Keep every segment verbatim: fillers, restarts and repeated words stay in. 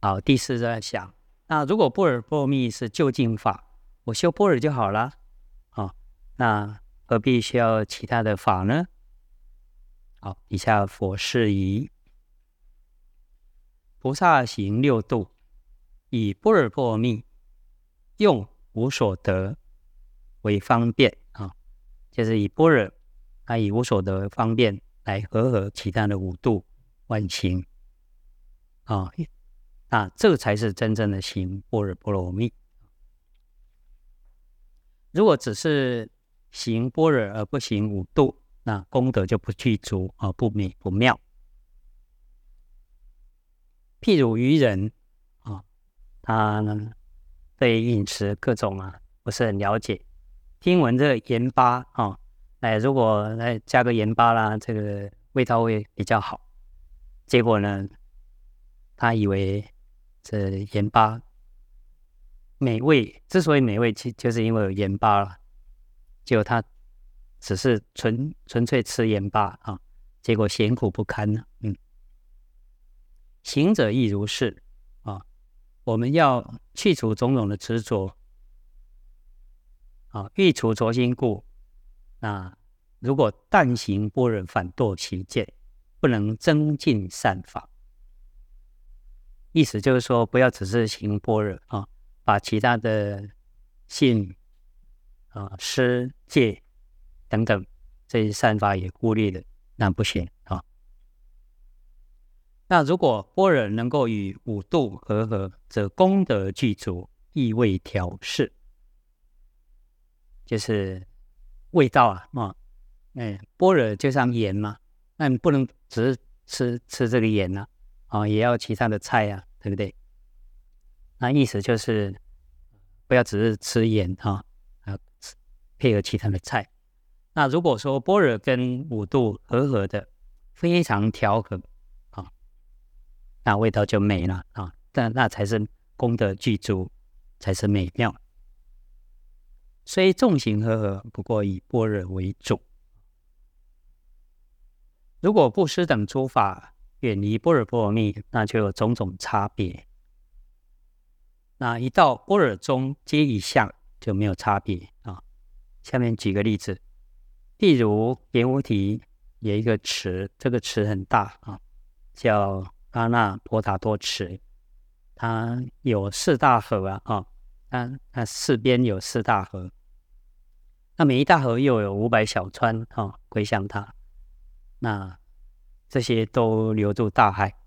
好，第四在想，那如果般若波罗蜜是究竟法，我修般若就好了，哦，那何必需要其他的法呢？好，以下佛释疑：菩萨行六度，以般若波罗蜜用无所得为方便啊、哦，就是以般若，它以无所得方便来和合其他的五度万行啊。哦，那这个才是真正的行般若波罗蜜。如果只是行般若而不行五度，那功德就不具足啊，不美不妙。譬如愚人啊，他呢对饮食各种啊不是很了解，听闻这个盐巴啊，哎，如果来加个盐巴啦，这个味道会比较好。结果呢，他以为这盐巴美味，之所以美味，其就是因为有盐巴了。结果他只是纯纯粹吃盐巴啊，结果咸苦不堪呢。嗯，行者亦如是啊。我们要去除种种的执着啊，欲除浊心故。那如果但行般若，反堕其见，不能增进善法。意思就是说，不要只是行般若啊，把其他的信啊、施、戒等等这些善法也忽略了，那不行啊。那如果般若能够与五度和合，则功德具足，亦未调适，就是味道啊，啊，哎，般若就像盐嘛，那你不能只是吃吃这个盐啊，啊，也要其他的菜啊，对不对？那意思就是不要只是吃盐啊，啊，配合其他的菜。那如果说般若跟五度和合的非常调和啊，那味道就美了啊，但那才是功德具足，才是美妙。虽众行和合，不过以般若为主。如果布施等诸法远离般若波罗蜜，那就有种种差别。那一到般若中皆一相，就没有差别啊。下面举个例子，譬如莲湖提有一个池，这个池很大啊，叫阿那婆达多池，它有四大河啊，啊，它它四边有四大河，那每一大河又有五百小川啊，归向它，那这些都流入大海。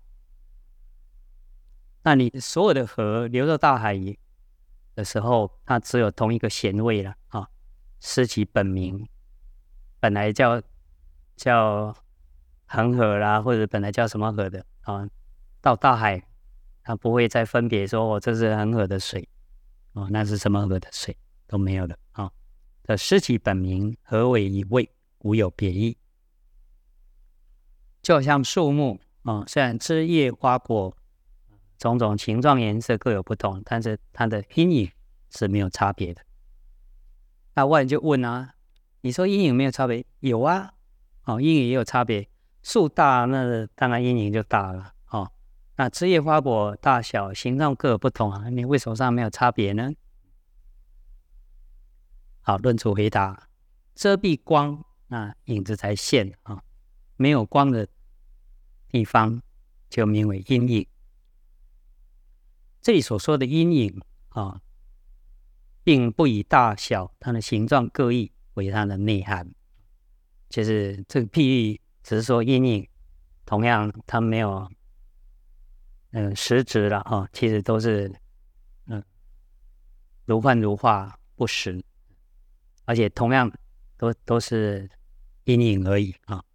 那你所有的河流入大海的时候，它只有同一个咸味了啊，失其本名，本来叫叫恒河啦，或者本来叫什么河的啊，到大海，它不会再分别说哦，这是恒河的水，哦，那是什么河的水都没有了啊。这失其本名，合为一味，无有别意。就好像树木啊，虽然枝叶花果种种形状颜色各有不同，但是它的阴影是没有差别的。那外人就问啊，你说阴影没有差别？有啊，哦，阴影也有差别。树大，那当然阴影就大了哦。那枝叶花果大小形状各有不同啊，你为什么上没有差别呢？好，论处回答：遮蔽光，那影子才现啊。没有光的地方就名为阴影。这里所说的阴影啊，并不以大小、它的形状各异为它的内涵，就是这个譬喻只是说阴影，同样它没有嗯、呃、实质了啊，其实都是嗯、呃、如幻如化不实，而且同样都都是阴影而已啊。